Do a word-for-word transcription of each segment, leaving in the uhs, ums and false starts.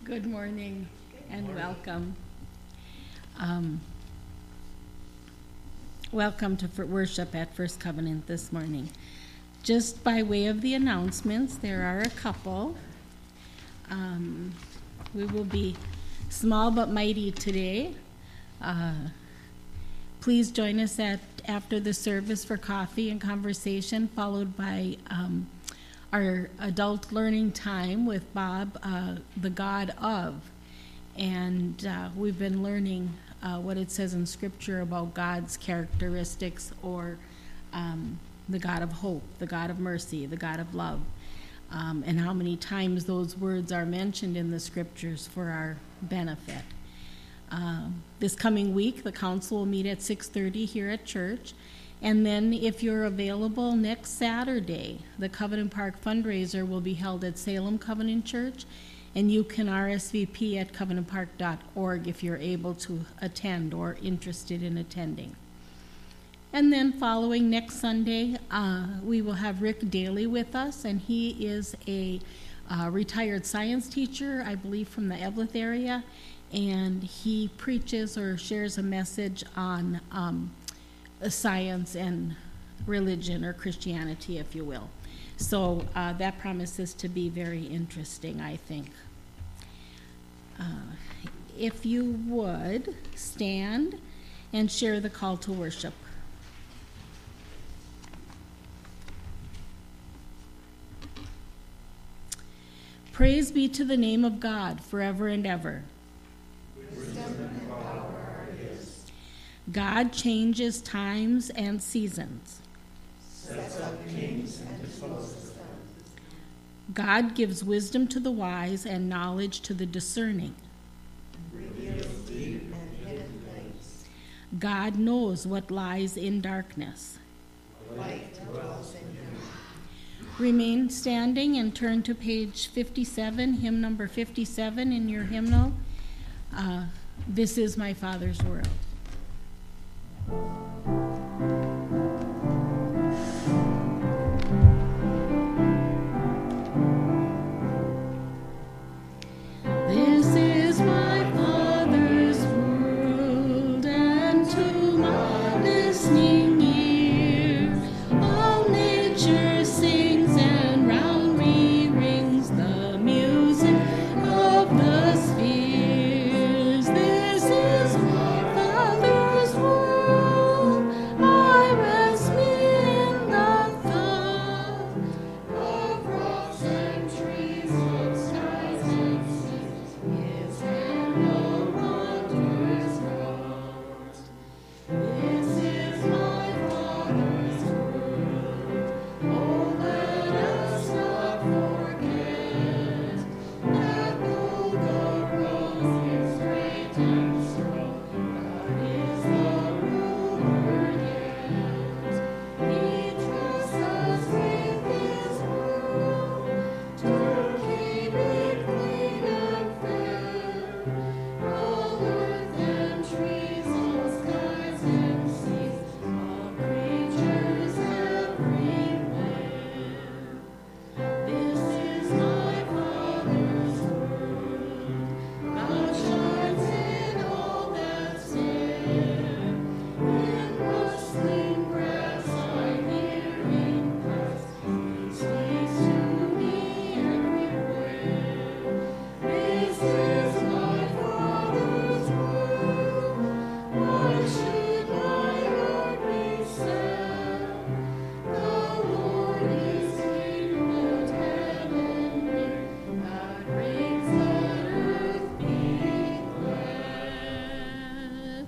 Good morning and welcome. Um, welcome to for worship at First Covenant this morning. Just by way of the announcements, there are a couple. Um, we will be small but mighty today. Uh, please join us at after the service for coffee and conversation, followed by um, our adult learning time with Bob, uh, the God of. And uh, we've been learning uh, what it says in Scripture about God's characteristics, or um, the God of hope, the God of mercy, the God of love, um, and how many times those words are mentioned in the Scriptures for our benefit. Um, this coming week, the council will meet at six thirty here at church. And then if you're available next Saturday, the Covenant Park fundraiser will be held at Salem Covenant Church, and you can R S V P at covenant park dot org if you're able to attend or interested in attending. And then following next Sunday, uh, we will have Rick Daly with us, and he is a uh, retired science teacher, I believe from the Eveleth area, and he preaches or shares a message on um, science and religion, or Christianity, if you will. So uh, that promises to be very interesting, I think. Uh, if you would stand and share the call to worship. Praise be to the name of God forever and ever. God changes times and seasons. Sets up kings and disposes them. God gives wisdom to the wise and knowledge to the discerning. Reveals deep and hidden things. God knows what lies in darkness. Light dwells in him. Remain standing and turn to page fifty-seven, hymn number fifty-seven in your hymnal. Uh, this is my Father's world. This is my Father's world, and to my listening ear, all nature sings, and round me rings the music of the spheres. This is my Father's world. I rest me in the thought of rocks and trees, of skies and seas. His hand no wanders wrought. This is my Father's world. Oh, let us not forget that though the road is great and strong, God is the ruler yet. He trusts us with His world to keep it clean and fair. All earth and trees, all skies and seas, all creatures everywhere. This is my Father's world. God shines in all that's there. In rustling grass I hear Him pass. He speaks to me everywhere. This is my Father's world. Why should my heart be sad? The Lord is King, let heaven hear. God reigns, let earth be glad.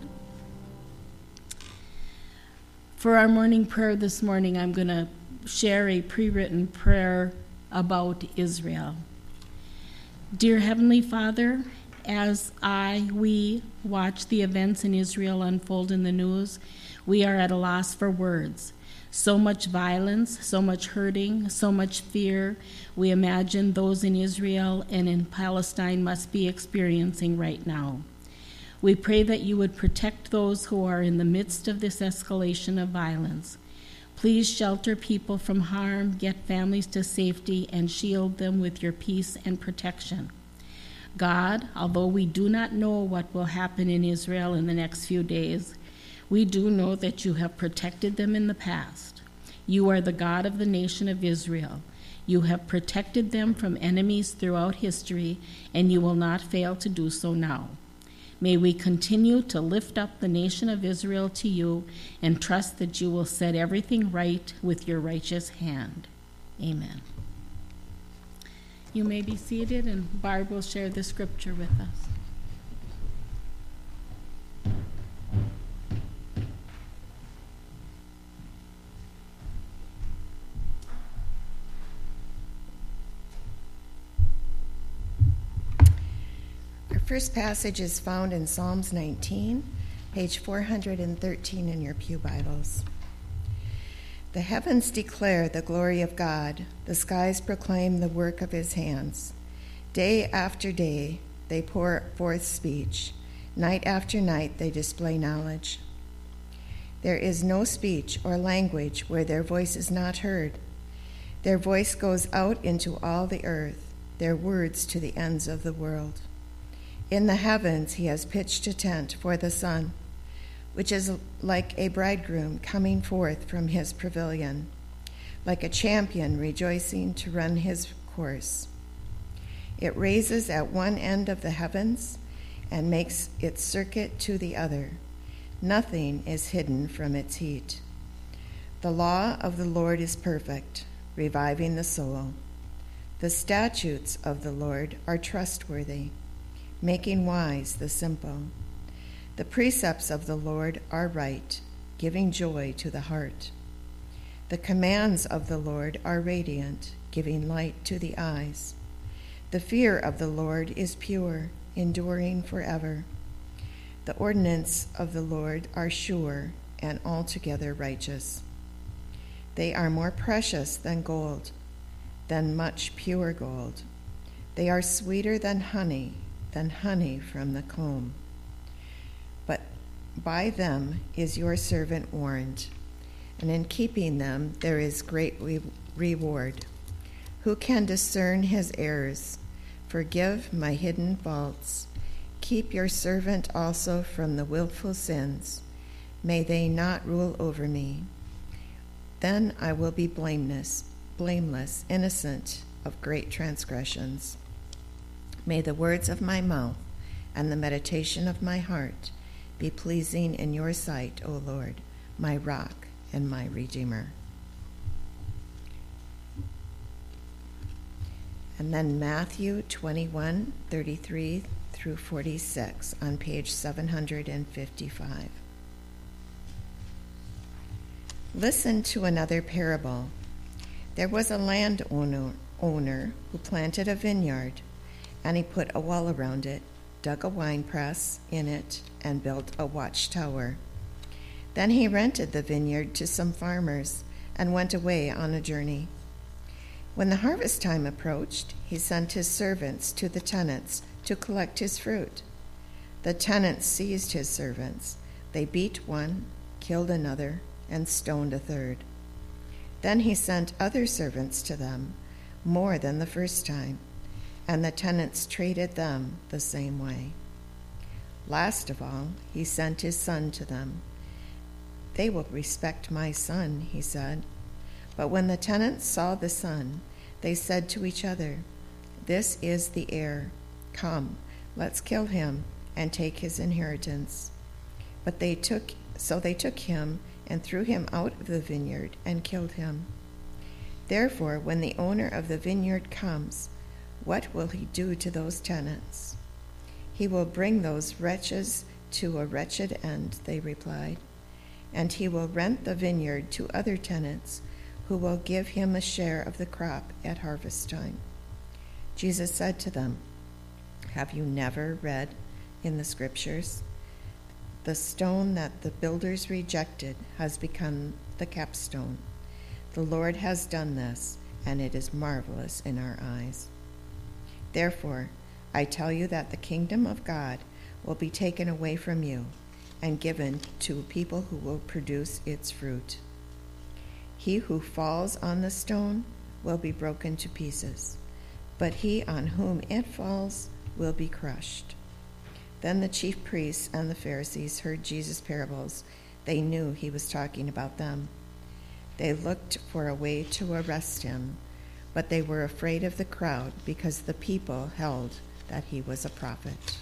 For our morning prayer this morning, I'm going to share a pre-written prayer about Israel. Dear Heavenly Father, as I, we watch the events in Israel unfold in the news, we are at a loss for words. So much violence, so much hurting, so much fear we imagine those in Israel and in Palestine must be experiencing right now. We pray that you would protect those who are in the midst of this escalation of violence. Please shelter people from harm, get families to safety, and shield them with your peace and protection. God, although we do not know what will happen in Israel in the next few days, we do know that you have protected them in the past. You are the God of the nation of Israel. You have protected them from enemies throughout history, and you will not fail to do so now. May we continue to lift up the nation of Israel to you and trust that you will set everything right with your righteous hand. Amen. You may be seated, and Barb will share the scripture with us. Our first passage is found in Psalms nineteen, page four hundred thirteen in your pew Bibles. The heavens declare the glory of God. The skies proclaim the work of his hands. Day after day they pour forth speech. Night after night they display knowledge. There is no speech or language where their voice is not heard. Their voice goes out into all the earth, their words to the ends of the world. In the heavens he has pitched a tent for the sun, which is like a bridegroom coming forth from his pavilion, like a champion rejoicing to run his course. It raises at one end of the heavens and makes its circuit to the other. Nothing is hidden from its heat. The law of the Lord is perfect, reviving the soul. The statutes of the Lord are trustworthy, making wise the simple. The precepts of the Lord are right, giving joy to the heart. The commands of the Lord are radiant, giving light to the eyes. The fear of the Lord is pure, enduring forever. The ordinances of the Lord are sure and altogether righteous. They are more precious than gold, than much pure gold. They are sweeter than honey, than honey from the comb. But by them is your servant warned, and in keeping them there is great re- reward. Who can discern his errors? Forgive my hidden faults. Keep your servant also from the willful sins. May they not rule over me. Then I will be blameless, blameless, innocent of great transgressions. May the words of my mouth and the meditation of my heart be pleasing in your sight, O Lord, my rock and my redeemer. And then Matthew twenty-one, thirty-three through forty-six on page seven hundred fifty-five. Listen to another parable. There was a landowner owner who planted a vineyard, and he put a wall around it, dug a winepress in it, and built a watchtower. Then he rented the vineyard to some farmers and went away on a journey. When the harvest time approached, he sent his servants to the tenants to collect his fruit. The tenants seized his servants. They beat one, killed another, and stoned a third. Then he sent other servants to them, more than the first time, and the tenants treated them the same way. Last of all, he sent his son to them. They will respect my son, he said. But when the tenants saw the son, they said to each other, this is the heir. Come, let's kill him and take his inheritance. But they took, so they took him and threw him out of the vineyard and killed him. Therefore, when the owner of the vineyard comes, what will he do to those tenants? He will bring those wretches to a wretched end, they replied, and he will rent the vineyard to other tenants who will give him a share of the crop at harvest time. Jesus said to them, have you never read in the scriptures, the stone that the builders rejected has become the capstone. The Lord has done this, and it is marvelous in our eyes. Therefore, I tell you that the kingdom of God will be taken away from you and given to people who will produce its fruit. He who falls on the stone will be broken to pieces, but he on whom it falls will be crushed. Then the chief priests and the Pharisees heard Jesus' parables. They knew he was talking about them. They looked for a way to arrest him, but they were afraid of the crowd because the people held that he was a prophet.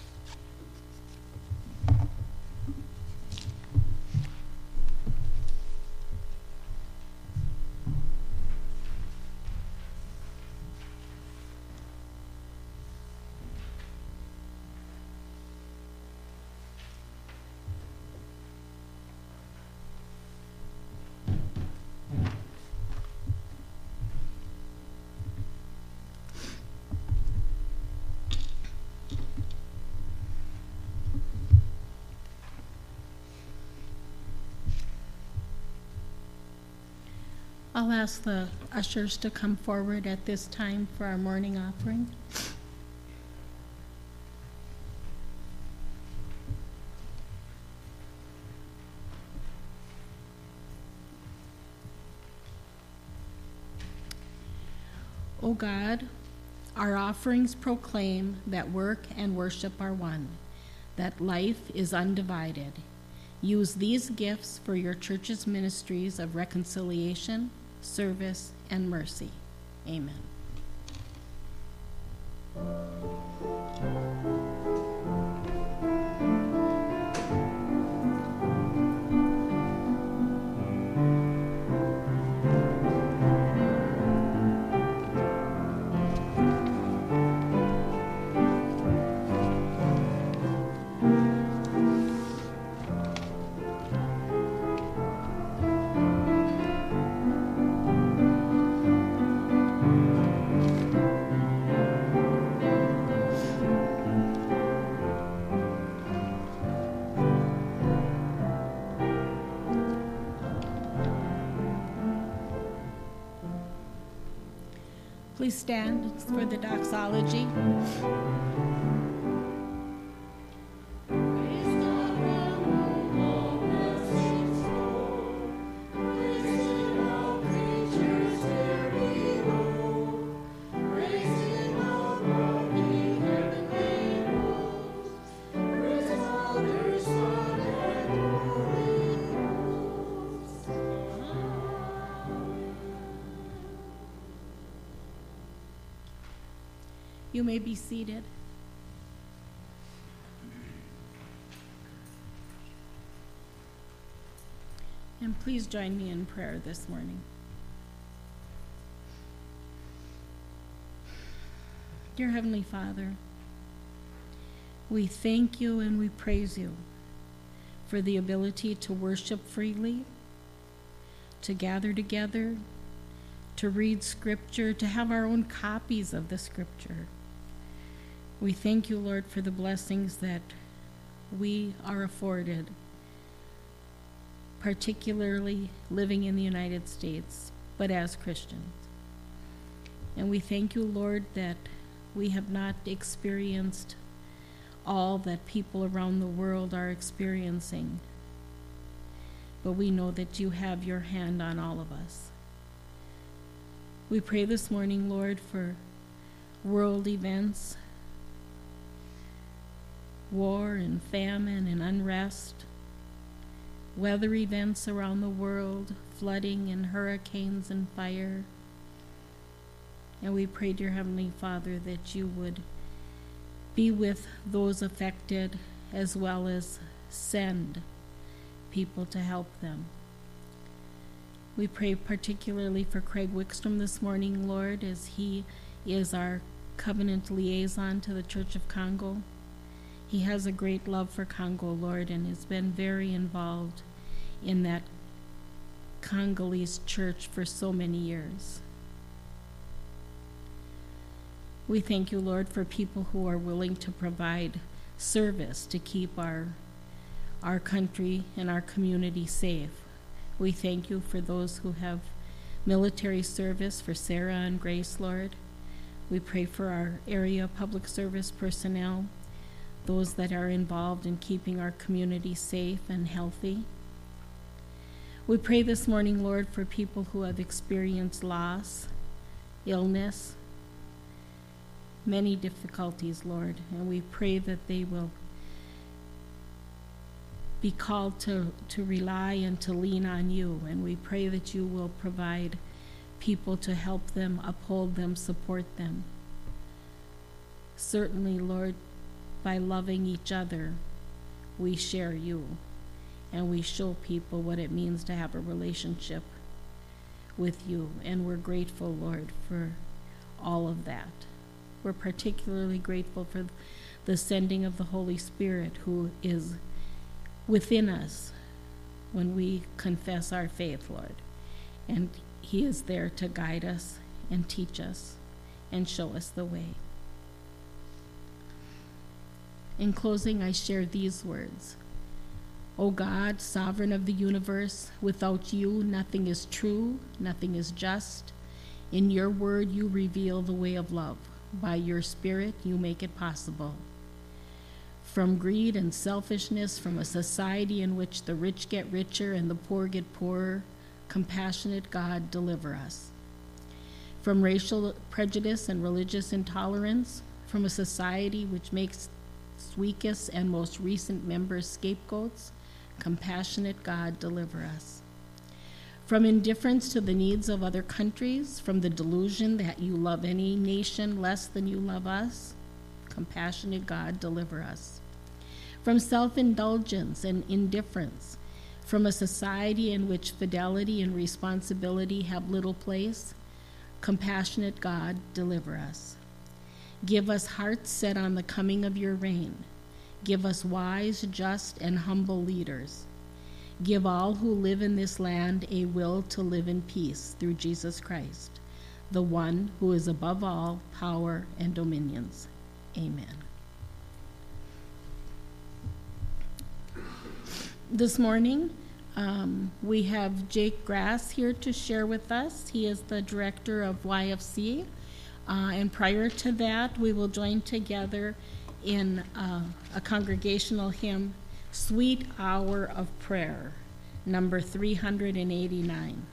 I'll ask the ushers to come forward at this time for our morning offering. O God, our offerings proclaim that work and worship are one, that life is undivided. Use these gifts for your church's ministries of reconciliation, service, and mercy. Amen. Please stand for the doxology. You may be seated. And please join me in prayer this morning. Dear Heavenly Father, we thank you and we praise you for the ability to worship freely, to gather together, to read scripture, to have our own copies of the scripture. We thank you, Lord, for the blessings that we are afforded, particularly living in the United States, but as Christians. And we thank you, Lord, that we have not experienced all that people around the world are experiencing, but we know that you have your hand on all of us. We pray this morning, Lord, for world events, war and famine and unrest, weather events around the world, flooding and hurricanes and fire. And we pray, dear Heavenly Father, that you would be with those affected as well as send people to help them. We pray particularly for Craig Wickstrom this morning, Lord, as he is our covenant liaison to the Church of Congo. He has a great love for Congo, Lord, and has been very involved in that Congolese church for so many years. We thank you, Lord, for people who are willing to provide service to keep our, our country and our community safe. We thank you for those who have military service, for Sarah and Grace, Lord. We pray for our area public service personnel, those that are involved in keeping our community safe and healthy. We pray this morning, Lord, for people who have experienced loss, illness, many difficulties, Lord, and we pray that they will be called to, to rely and to lean on you, and we pray that you will provide people to help them, uphold them, support them. Certainly, Lord, by loving each other, we share you, and we show people what it means to have a relationship with you, and we're grateful, Lord, for all of that. We're particularly grateful for the sending of the Holy Spirit, who is within us when we confess our faith, Lord. And he is there to guide us and teach us and show us the way. In closing, I share these words. O God, sovereign of the universe, without you nothing is true, nothing is just. In your word you reveal the way of love. By your Spirit you make it possible. From greed and selfishness, from a society in which the rich get richer and the poor get poorer, compassionate God, deliver us. From racial prejudice and religious intolerance, from a society which makes its weakest and most recent members scapegoats, compassionate God, deliver us. From indifference to the needs of other countries, from the delusion that you love any nation less than you love us, compassionate God, deliver us. From self-indulgence and indifference, from a society in which fidelity and responsibility have little place, compassionate God, deliver us. Give us hearts set on the coming of your reign. Give us wise, just, and humble leaders. Give all who live in this land a will to live in peace through Jesus Christ, the one who is above all power and dominions. Amen. This morning, um, we have Jake Grass here to share with us. He is the director of Y F C. Uh, and prior to that, we will join together in uh, a congregational hymn, Sweet Hour of Prayer, number three hundred eighty-nine.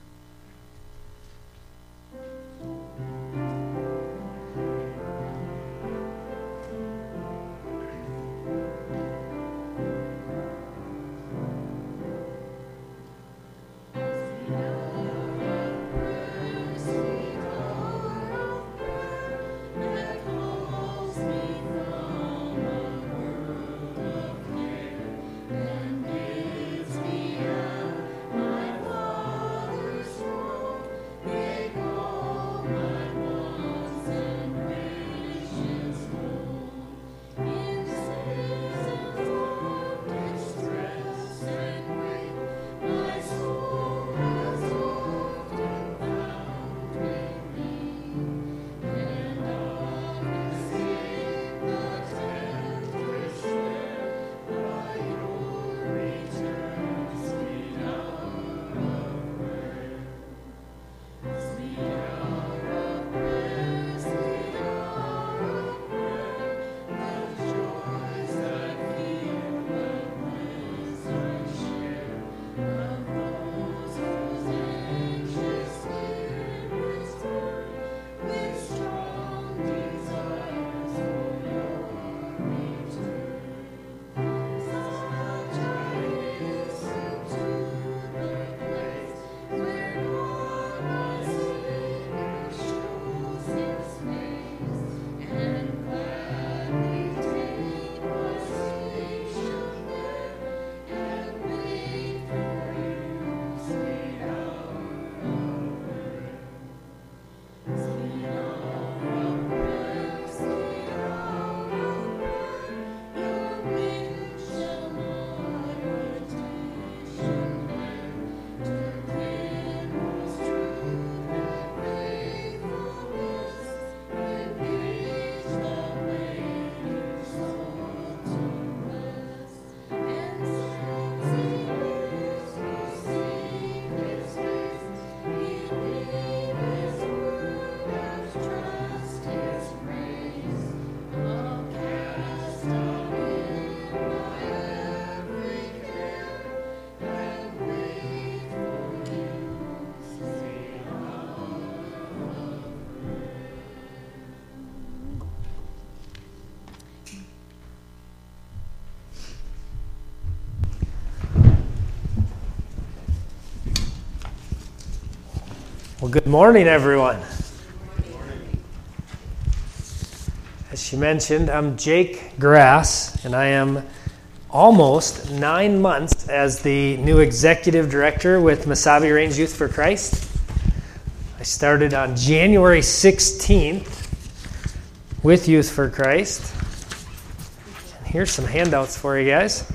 And bids me, my Father. Well, good morning, everyone. As she mentioned, I'm Jake Grass, and I am almost nine months as the new executive director with Mesabi Range Youth for Christ. I started on January sixteenth with Youth for Christ. And here's some handouts for you guys.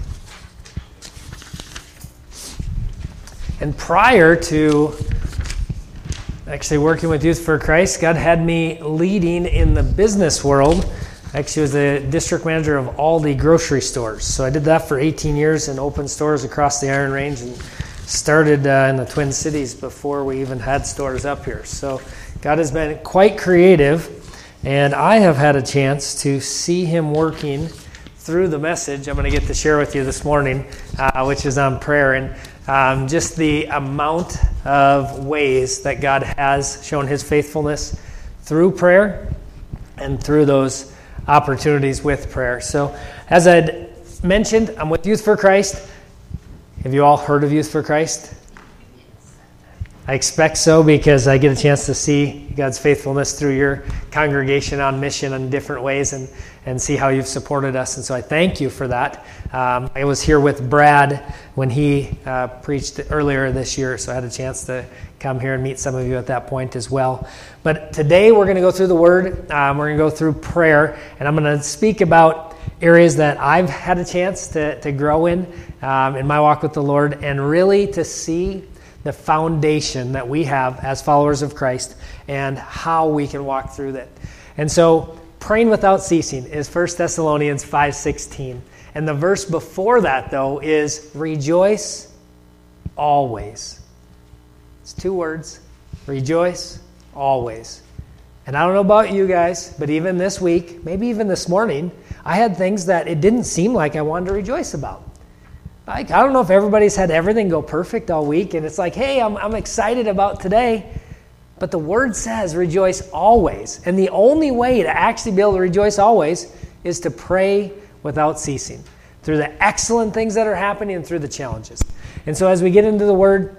And prior to actually working with Youth for Christ, God had me leading in the business world. I actually was the district manager of Aldi grocery stores. So I did that for eighteen years and opened stores across the Iron Range and started uh, in the Twin Cities before we even had stores up here. So God has been quite creative, and I have had a chance to see him working through the message I'm going to get to share with you this morning, uh, which is on prayer. And Um, just the amount of ways that God has shown his faithfulness through prayer and through those opportunities with prayer. So as I'd mentioned, I'm with Youth for Christ. Have you all heard of Youth for Christ? I expect so, because I get a chance to see God's faithfulness through your congregation on mission in different ways and, and see how you've supported us. And so I thank you for that. Um, I was here with Brad when he uh, preached earlier this year, so I had a chance to come here and meet some of you at that point as well. But today we're going to go through the Word. Um, we're going to go through prayer, and I'm going to speak about areas that I've had a chance to, to grow in um, in my walk with the Lord, and really to see the foundation that we have as followers of Christ and how we can walk through that. And so praying without ceasing is First Thessalonians five sixteen. And the verse before that, though, is rejoice always. It's two words, rejoice always. And I don't know about you guys, but even this week, maybe even this morning, I had things that it didn't seem like I wanted to rejoice about. Like, I don't know if everybody's had everything go perfect all week, and it's like, hey, I'm I'm excited about today. But the Word says rejoice always. And the only way to actually be able to rejoice always is to pray without ceasing, through the excellent things that are happening and through the challenges. And so as we get into the Word,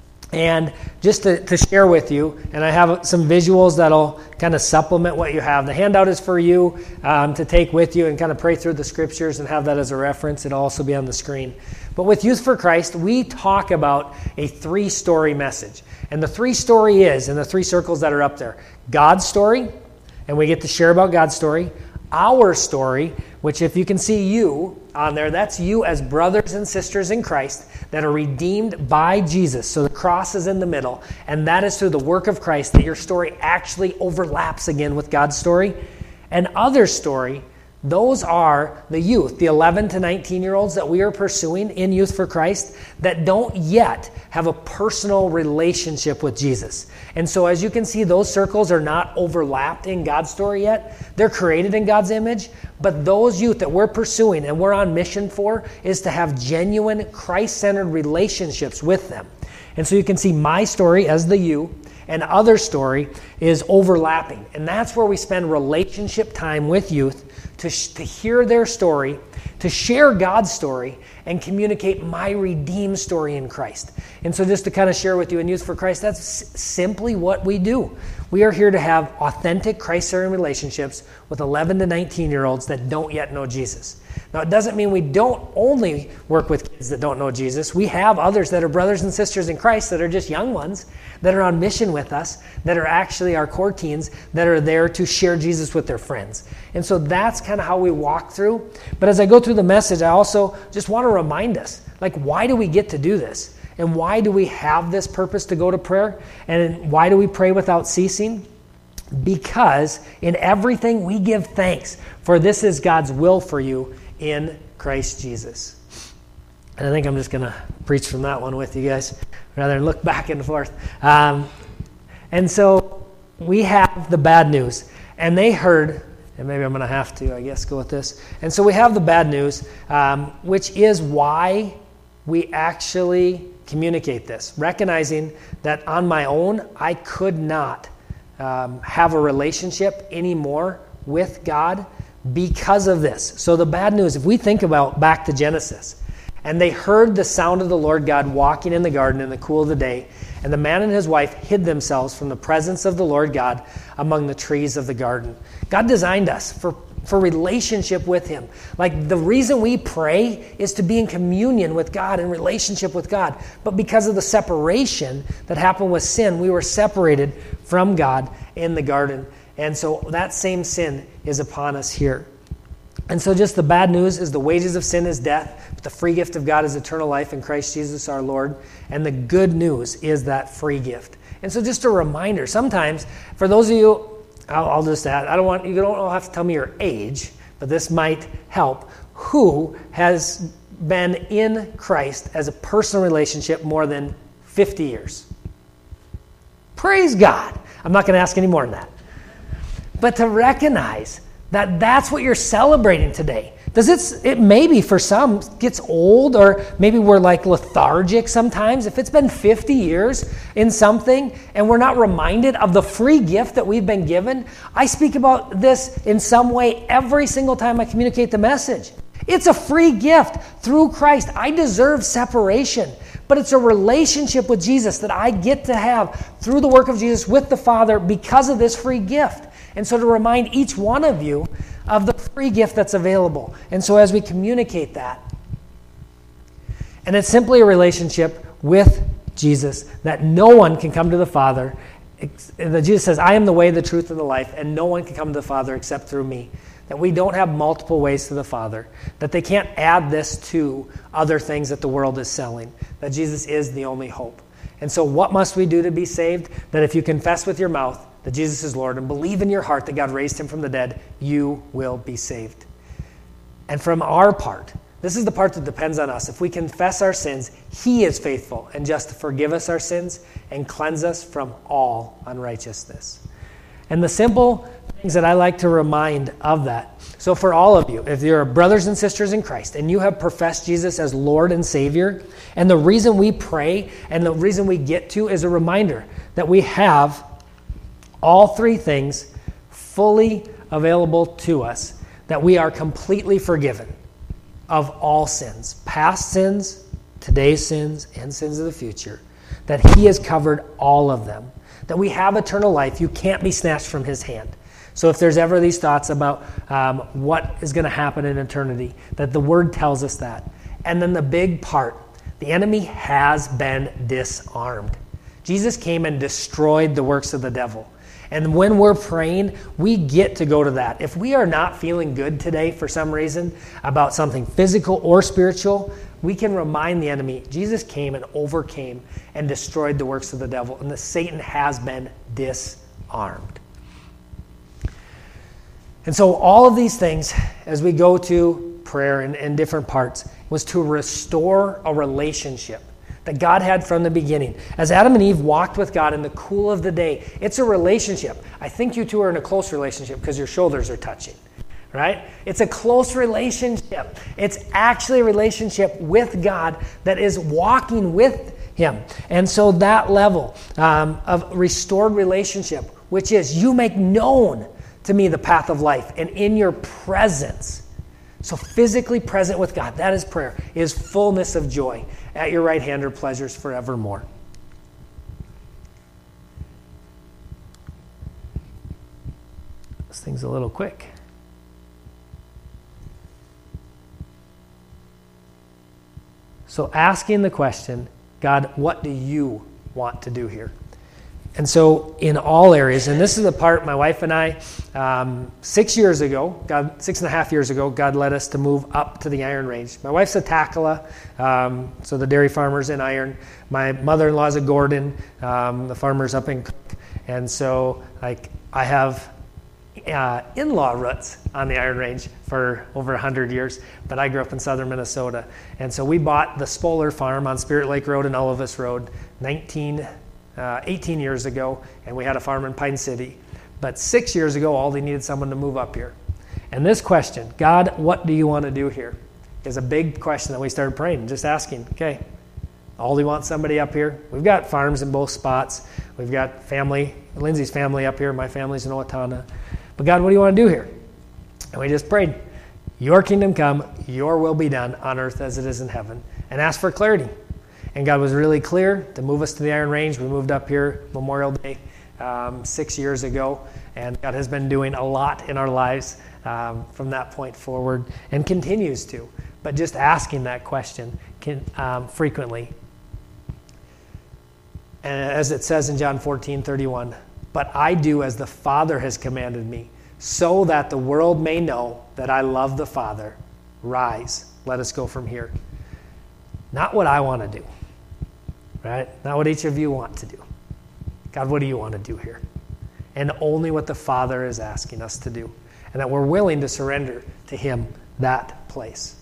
and just to, to share with you, and I have some visuals that'll kind of supplement what you have. The handout is for you um, to take with you and kind of pray through the scriptures and have that as a reference. It'll also be on the screen. But with Youth for Christ, we talk about a three-story message. And the three-story is, and the three circles that are up there, God's story, and we get to share about God's story. Our story, which if you can see you on there, that's you as brothers and sisters in Christ that are redeemed by Jesus. So the cross is in the middle, and that is through the work of Christ that your story actually overlaps again with God's story. And other story, those are the youth, the eleven to nineteen-year-olds that we are pursuing in Youth for Christ that don't yet have a personal relationship with Jesus. And so as you can see, those circles are not overlapped in God's story yet. They're created in God's image, but those youth that we're pursuing and we're on mission for is to have genuine Christ-centered relationships with them. And so you can see my story as the you, and other story is overlapping. And that's where we spend relationship time with youth to, sh- to hear their story, to share God's story, and communicate my redeemed story in Christ. And so just to kind of share with you in Youth for Christ, that's s- simply what we do. We are here to have authentic Christ-centered relationships with eleven to nineteen-year-olds that don't yet know Jesus. Now, it doesn't mean we don't only work with kids that don't know Jesus. We have others that are brothers and sisters in Christ that are just young ones that are on mission with us, that are actually our core teens, that are there to share Jesus with their friends. And so that's kind of how we walk through. But as I go through the message, I also just want to remind us, like, why do we get to do this? And why do we have this purpose to go to prayer? And why do we pray without ceasing? Because in everything we give thanks, for this is God's will for you in Christ Jesus. And I think I'm just going to preach from that one with you guys, rather than look back and forth. Um, and so we have the bad news. And they heard, and maybe I'm going to have to, I guess, go with this. And so we have the bad news, um, which is why we actually communicate this, recognizing that on my own, I could not um, have a relationship anymore with God because of this. So the bad news, if we think about back to Genesis, And they heard the sound of the Lord God walking in the garden in the cool of the day. And the man and his wife hid themselves from the presence of the Lord God among the trees of the garden. God designed us for, for relationship with him. Like the reason we pray is to be in communion with God, in relationship with God. But because of the separation that happened with sin, we were separated from God in the garden. And so that same sin is upon us here. And so just the bad news is the wages of sin is death, but the free gift of God is eternal life in Christ Jesus our Lord. And the good news is that free gift. And so just a reminder, sometimes for those of you, I'll, I'll just add, I don't want, you don't have to tell me your age, but this might help. Who has been in Christ as a personal relationship more than fifty years? Praise God. I'm not going to ask any more than that. But to recognize that that's what you're celebrating today. Does it, it maybe for some gets old, or maybe we're like lethargic sometimes. If it's been fifty years in something and we're not reminded of the free gift that we've been given, I speak about this in some way every single time I communicate the message. It's a free gift through Christ. I deserve separation, but it's a relationship with Jesus that I get to have through the work of Jesus with the Father because of this free gift. And so to remind each one of you of the free gift that's available. And so as we communicate that, and it's simply a relationship with Jesus that no one can come to the Father. That Jesus says, I am the way, the truth, and the life, and no one can come to the Father except through me. That we don't have multiple ways to the Father. That they can't add this to other things that the world is selling. That Jesus is the only hope. And so what must we do to be saved? That if you confess with your mouth that Jesus is Lord and believe in your heart that God raised him from the dead, you will be saved. And from our part, this is the part that depends on us. If we confess our sins, he is faithful and just to forgive us our sins and cleanse us from all unrighteousness. And the simple things that I like to remind of that. So for all of you, if you're brothers and sisters in Christ and you have professed Jesus as Lord and Savior, and the reason we pray and the reason we get to is a reminder that we have all three things fully available to us, that we are completely forgiven of all sins, past sins, today's sins, and sins of the future, that he has covered all of them, that we have eternal life. You can't be snatched from his hand. So if there's ever these thoughts about um, what is going to happen in eternity, that the word tells us that. And then the big part, the enemy has been disarmed. Jesus came and destroyed the works of the devil. And when we're praying, we get to go to that. If we are not feeling good today for some reason about something physical or spiritual, we can remind the enemy, Jesus came and overcame and destroyed the works of the devil, and that Satan has been disarmed. And so all of these things, as we go to prayer in, in different parts, was to restore a relationship that God had from the beginning. As Adam and Eve walked with God in the cool of the day, it's a relationship. I think you two are in a close relationship because your shoulders are touching, right? It's a close relationship. It's actually a relationship with God that is walking with him. And so that level um, of restored relationship, which is you make known to me the path of life, and in your presence, so physically present with God, that is prayer, is fullness of joy. At your right hand are pleasures forevermore. This thing's a little quick. So asking the question, God, what do you want to do here? And so in all areas, and this is the part my wife and I, um, six years ago, God, six and a half years ago, God led us to move up to the Iron Range. My wife's a Takala, um, so the dairy farmers in Iron. My mother-in-law's a Gordon, um, the farmers up in Cook. And so like I have uh, in-law roots on the Iron Range for over one hundred years, but I grew up in southern Minnesota. And so we bought the Spoler Farm on Spirit Lake Road and Olivis Road nineteen Uh, eighteen years ago, and we had a farm in Pine City. But six years ago, Aldi needed someone to move up here. And this question, God, what do you want to do here, is a big question that we started praying, just asking, okay, Aldi wants somebody up here. We've got farms in both spots. We've got family, Lindsay's family up here, my family's in Owatonna. But God, what do you want to do here? And we just prayed, your kingdom come, your will be done on earth as it is in heaven. and asked for clarity. And God was really clear to move us to the Iron Range. We moved up here Memorial Day um, six years ago, and God has been doing a lot in our lives um, from that point forward and continues to. But just asking that question can, um, frequently. And as it says in John fourteen thirty-one, but I do as the Father has commanded me, so that the world may know that I love the Father. Rise, let us go from here. Not what I want to do, right? Not what each of you want to do. God, what do you want to do here? And only what the Father is asking us to do. And that we're willing to surrender to him that place.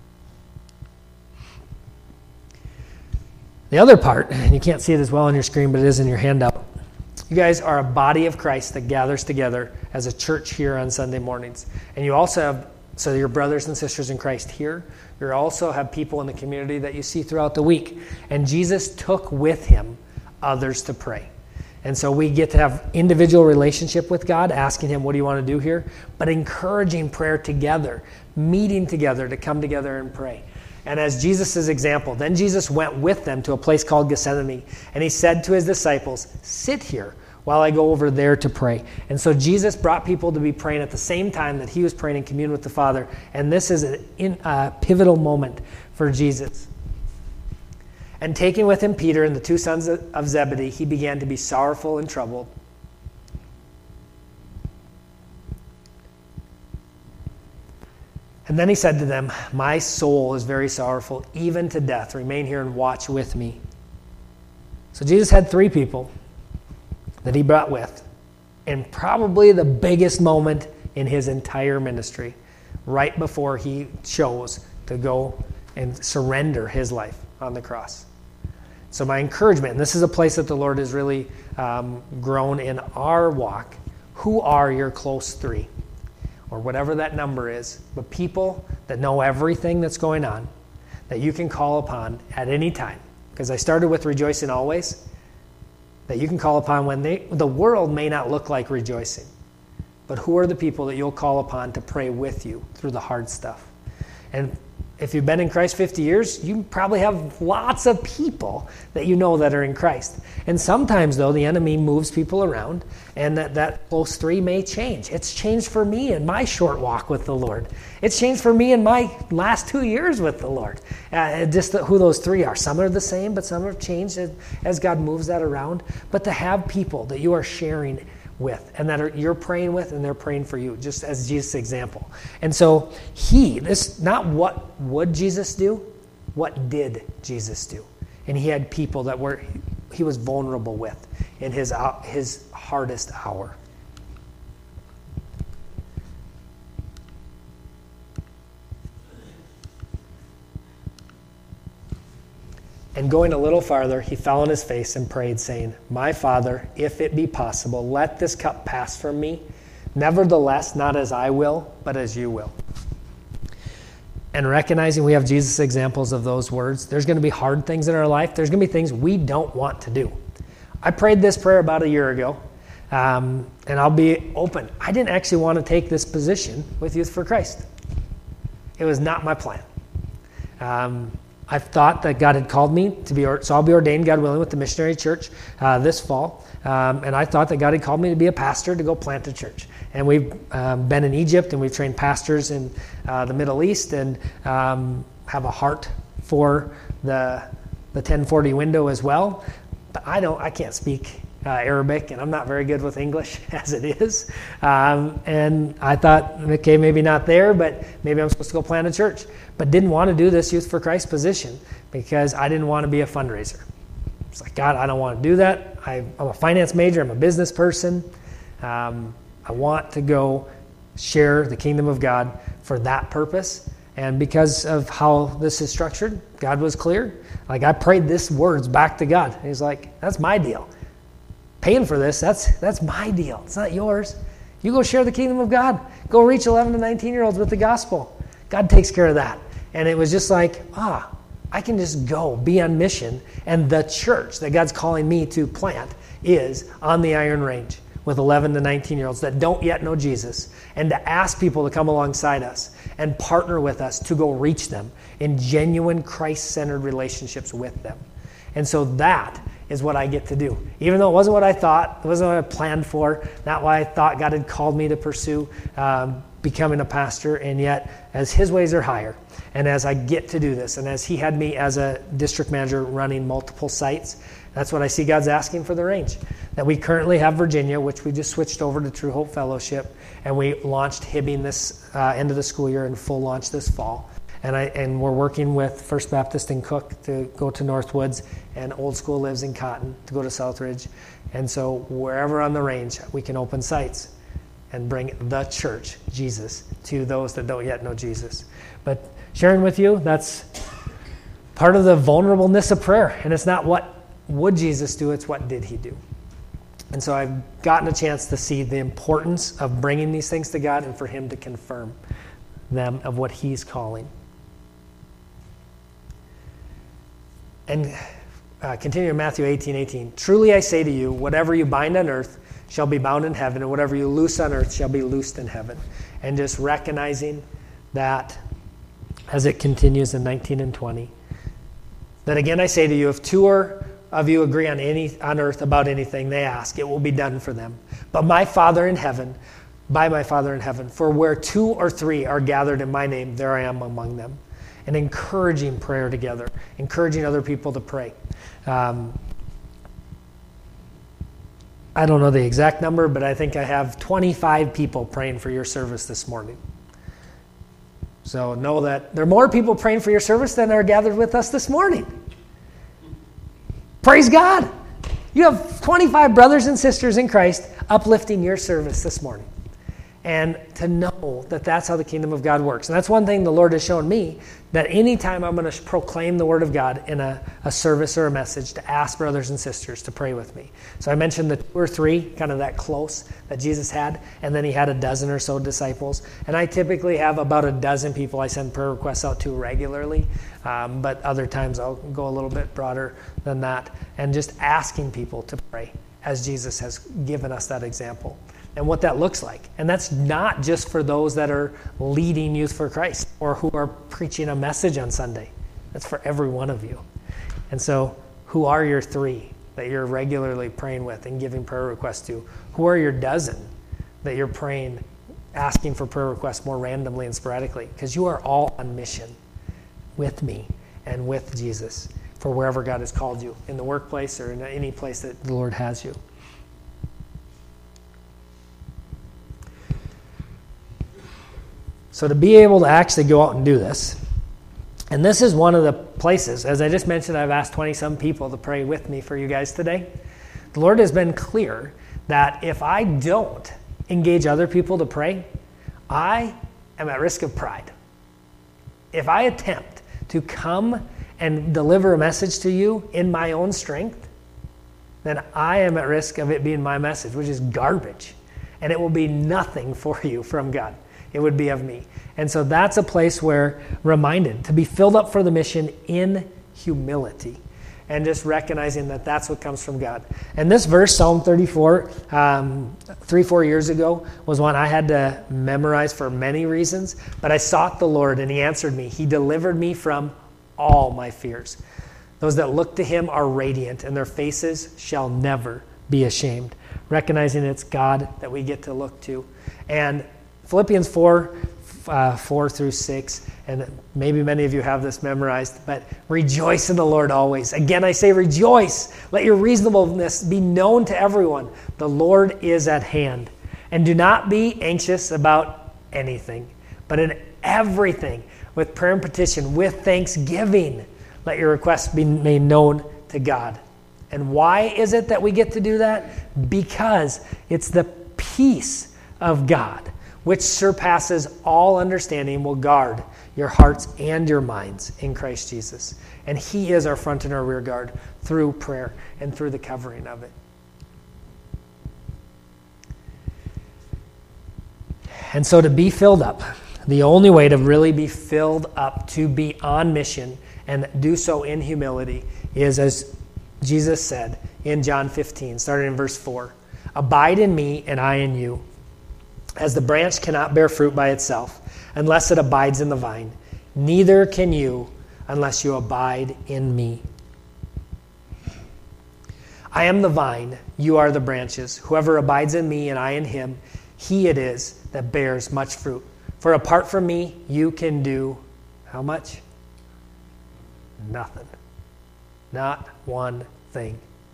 The other part, and you can't see it as well on your screen, but it is in your handout. You guys are a body of Christ that gathers together as a church here on Sunday mornings. And you also have, so your brothers and sisters in Christ here, you also have people in the community that you see throughout the week. And Jesus took with him others to pray. And so we get to have individual relationship with God, asking him, what do you want to do here? But encouraging prayer together, meeting together to come together and pray. And as Jesus' example, then Jesus went with them to a place called Gethsemane, and he said to his disciples, sit here while I go over there to pray. And so Jesus brought people to be praying at the same time that he was praying in communion with the Father. And this is a in, uh, pivotal moment for Jesus. And taking with him Peter and the two sons of Zebedee, he began to be sorrowful and troubled. And then he said to them, my soul is very sorrowful, even to death. Remain here and watch with me. So Jesus had three people that he brought with, and probably the biggest moment in his entire ministry, right before he chose to go and surrender his life on the cross. So my encouragement, and this is a place that the Lord has really um, grown in our walk, who are your close three? Or whatever that number is, but people that know everything that's going on, that you can call upon at any time. Because I started with rejoicing always, that you can call upon when they, the world may not look like rejoicing. But who are the people that you'll call upon to pray with you through the hard stuff? And if you've been in Christ fifty years, you probably have lots of people that you know that are in Christ. And sometimes, though, the enemy moves people around, and that, that close three may change. It's changed for me in my short walk with the Lord. It's changed for me in my last two years with the Lord. Uh, just the, who those three are. Some are the same, but some have changed as, as God moves that around. But to have people that you are sharing with, and that are, you're praying with, and they're praying for you, just as Jesus' example. And so he, this, not what would Jesus do, what did Jesus do? And he had people that were, he was vulnerable with in his, his hardest hour. And going a little farther, he fell on his face and prayed, saying, my Father, if it be possible, let this cup pass from me. Nevertheless, not as I will, but as you will. And recognizing we have Jesus' examples of those words, there's going to be hard things in our life. There's going to be things we don't want to do. I prayed this prayer about a year ago, um, and I'll be open. I didn't actually want to take this position with Youth for Christ. It was not my plan. Um, I've thought that God had called me to be, so I'll be ordained, God willing, with the missionary church uh, this fall. Um, and I thought that God had called me to be a pastor, to go plant a church. And we've um, been in Egypt, and we've trained pastors in uh, the Middle East, and um, have a heart for the the ten forty window as well. But I don't, I can't speak uh, Arabic, and I'm not very good with English as it is. Um, and I thought, okay, maybe not there, but maybe I'm supposed to go plant a church. But didn't want to do this Youth for Christ position because I didn't want to be a fundraiser. It's like, God, I don't want to do that. I, I'm a finance major. I'm a business person. Um, I want to go share the kingdom of God for that purpose. And because of how this is structured, God was clear. Like, I prayed these words back to God. He's like, that's my deal. Paying for this, that's that's my deal. It's not yours. You go share the kingdom of God. Go reach eleven to nineteen-year-olds with the gospel. God takes care of that. And it was just like, ah, I can just go be on mission. And the church that God's calling me to plant is on the Iron Range with eleven to nineteen-year-olds that don't yet know Jesus. And to ask people to come alongside us and partner with us to go reach them in genuine Christ-centered relationships with them. And so that is what I get to do. Even though it wasn't what I thought, it wasn't what I planned for, not what I thought God had called me to pursue um, becoming a pastor, and yet as his ways are higher, and as I get to do this, and as he had me as a district manager running multiple sites, that's what I see God's asking for the range. That we currently have Virginia, which we just switched over to True Hope Fellowship, and we launched Hibbing this uh, end of the school year and full launch this fall. And I and we're working with First Baptist in Cook to go to Northwoods, and Old School lives in Cotton to go to Southridge. And so wherever on the range, we can open sites and bring the church, Jesus, to those that don't yet know Jesus. But sharing with you, that's part of the vulnerableness of prayer. And it's not what would Jesus do, it's what did he do. And so I've gotten a chance to see the importance of bringing these things to God and for him to confirm them of what he's calling. And uh, continue in Matthew eighteen eighteen. Truly I say to you, whatever you bind on earth shall be bound in heaven, and whatever you loose on earth shall be loosed in heaven. And just recognizing that as it continues in nineteen and twenty. Then again I say to you, if two or of you agree on any on earth about anything they ask, it will be done for them. But my Father in heaven, by my Father in heaven, for where two or three are gathered in my name, there I am among them. And encouraging prayer together, encouraging other people to pray. Um, I don't know the exact number, but I think I have twenty-five people praying for your service this morning. So know that there are more people praying for your service than are gathered with us this morning. Praise God. You have twenty-five brothers and sisters in Christ uplifting your service this morning. And to know that that's how the kingdom of God works. And that's one thing the Lord has shown me, that anytime I'm going to proclaim the word of God in a, a service or a message, to ask brothers and sisters to pray with me. So I mentioned the two or three, kind of that close that Jesus had, and then he had a dozen or so disciples. And I typically have about a dozen people I send prayer requests out to regularly, um, but other times I'll go a little bit broader than that, and just asking people to pray as Jesus has given us that example. And what that looks like. And that's not just for those that are leading Youth for Christ or who are preaching a message on Sunday. That's for every one of you. And so, who are your three that you're regularly praying with and giving prayer requests to? Who are your dozen that you're praying, asking for prayer requests more randomly and sporadically? Because you are all on mission with me and with Jesus for wherever God has called you, in the workplace or in any place that the Lord has you. So to be able to actually go out and do this, and this is one of the places, as I just mentioned, I've asked twenty-some people to pray with me for you guys today. The Lord has been clear that if I don't engage other people to pray, I am at risk of pride. If I attempt to come and deliver a message to you in my own strength, then I am at risk of it being my message, which is garbage. And it will be nothing for you from God. It would be of me. And so that's a place where reminded to be filled up for the mission in humility and just recognizing that that's what comes from God. And this verse, Psalm thirty-four, um, three, four years ago, was one I had to memorize for many reasons. But I sought the Lord and he answered me. He delivered me from all my fears. Those that look to him are radiant and their faces shall never be ashamed. Recognizing it's God that we get to look to. And Philippians four, uh, four through six, and maybe many of you have this memorized, but rejoice in the Lord always. Again, I say rejoice. Let your reasonableness be known to everyone. The Lord is at hand. And do not be anxious about anything, but in everything, with prayer and petition, with thanksgiving, let your requests be made known to God. And why is it that we get to do that? Because it's the peace of God, which surpasses all understanding, will guard your hearts and your minds in Christ Jesus. And he is our front and our rear guard through prayer and through the covering of it. And so to be filled up, the only way to really be filled up, to be on mission and do so in humility, is as Jesus said in John fifteen, starting in verse four, abide in me and I in you. As the branch cannot bear fruit by itself, unless it abides in the vine. Neither can you unless you abide in me. I am the vine, you are the branches. Whoever abides in me and I in him, he it is that bears much fruit. For apart from me, you can do how much? Nothing. Not one thing.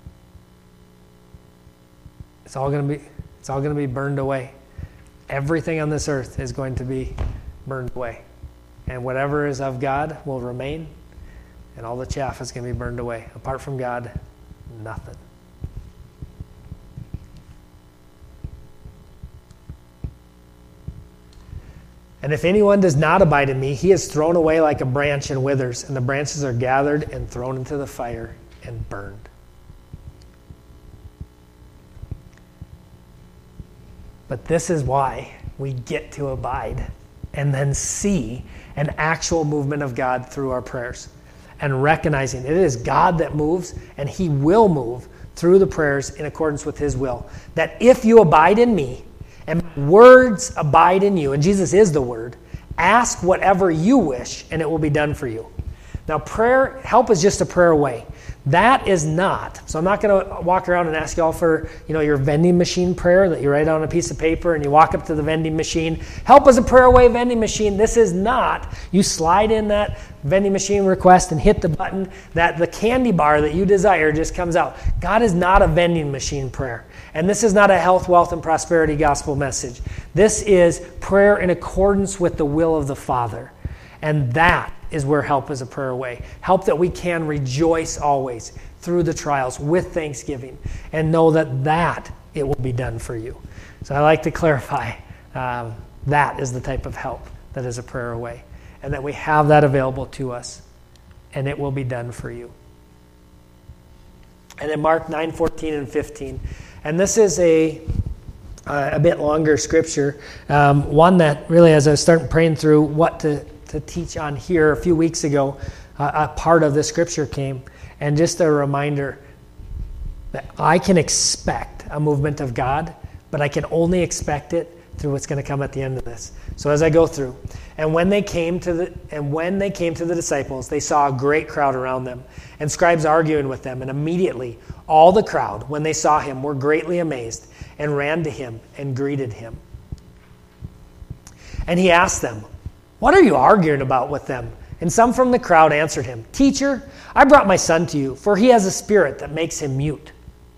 It's all going to be it's all going to be burned away. Everything on this earth is going to be burned away. And whatever is of God will remain, and all the chaff is going to be burned away. Apart from God, nothing. And if anyone does not abide in me, he is thrown away like a branch and withers, and the branches are gathered and thrown into the fire and burned. But this is why we get to abide and then see an actual movement of God through our prayers, and recognizing it is God that moves, and he will move through the prayers in accordance with his will. That if you abide in me, and words abide in you, and Jesus is the word, ask whatever you wish, and it will be done for you. Now, prayer, help is just a prayer away. That is not. So I'm not going to walk around and ask you all for, you know, your vending machine prayer that you write on a piece of paper and you walk up to the vending machine. Help is a prayer away vending machine. This is not. You slide in that vending machine request and hit the button that the candy bar that you desire just comes out. God is not a vending machine prayer. And this is not a health, wealth, and prosperity gospel message. This is prayer in accordance with the will of the Father. And that is where help is a prayer away. Help that we can rejoice always through the trials with thanksgiving and know that that it will be done for you. So I like to clarify um, that is the type of help that is a prayer away, and that we have that available to us, and it will be done for you. And in Mark nine, fourteen, and fifteen, and this is a uh, a bit longer scripture, um, one that really, as I was starting praying through what to to teach on here a few weeks ago, uh, a part of the scripture came, and just a reminder that I can expect a movement of God, but I can only expect it through what's going to come at the end of this. So as I go through, and when they came to the and when they came to the disciples, they saw a great crowd around them, and scribes arguing with them, and immediately all the crowd, when they saw him, were greatly amazed, and ran to him and greeted him. And he asked them, "What are you arguing about with them?" And some from the crowd answered him, "Teacher, I brought my son to you, for he has a spirit that makes him mute.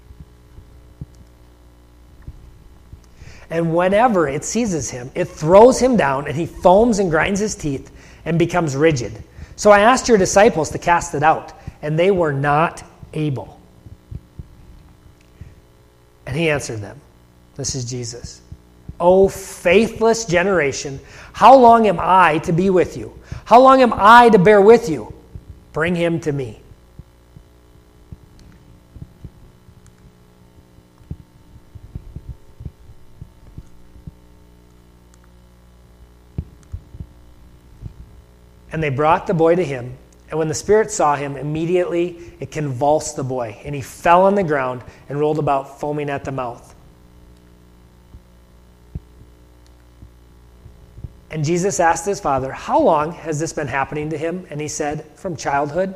And whenever it seizes him, it throws him down, and he foams and grinds his teeth and becomes rigid. So I asked your disciples to cast it out, and they were not able." And he answered them, this is Jesus, "O faithless generation, how long am I to be with you? How long am I to bear with you? Bring him to me." And they brought the boy to him, and when the spirit saw him, immediately it convulsed the boy, and he fell on the ground and rolled about, foaming at the mouth. And Jesus asked his father, "How long has this been happening to him?" And he said, "From childhood.